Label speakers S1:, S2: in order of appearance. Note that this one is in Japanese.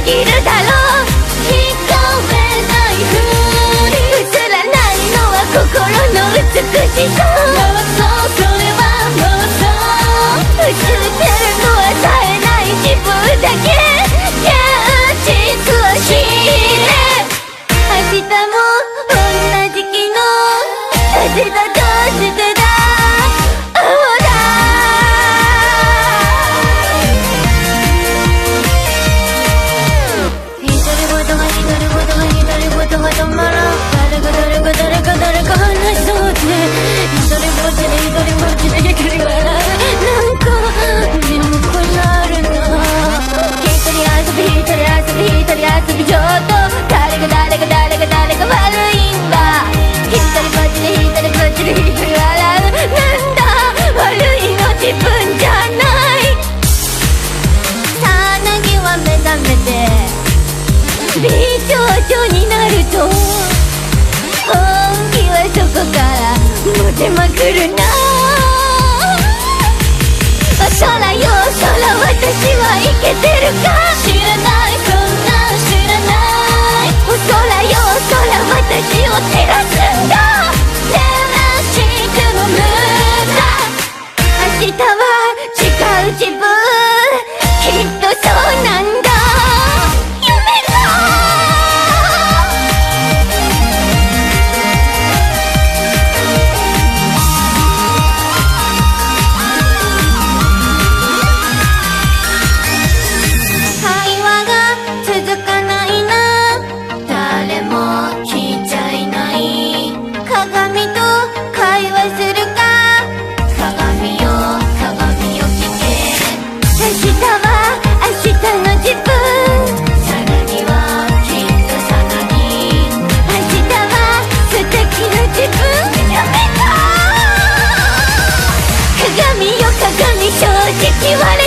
S1: きるだろう。聞こえないふり映らないのは心の美しさ。それは妄想。映ってるのは冴えない自分だけ。現実を知れ。明日も同じ昨日。明日どうしてだ。ちょっと誰が悪いんだ。一人ぼっちで一人ぼっちで一人笑う。なんだ悪いの自分じゃない。さなぎは目覚めて美少女になると本気はそこからモテまくるな。空よ空、私はいけてるか。知らない、そんなん知らない。空よ空、私を照らすんだ。照らしても無駄。明日は違う自分、きっとそうなんだ。夢が鏡よ鏡、正直笑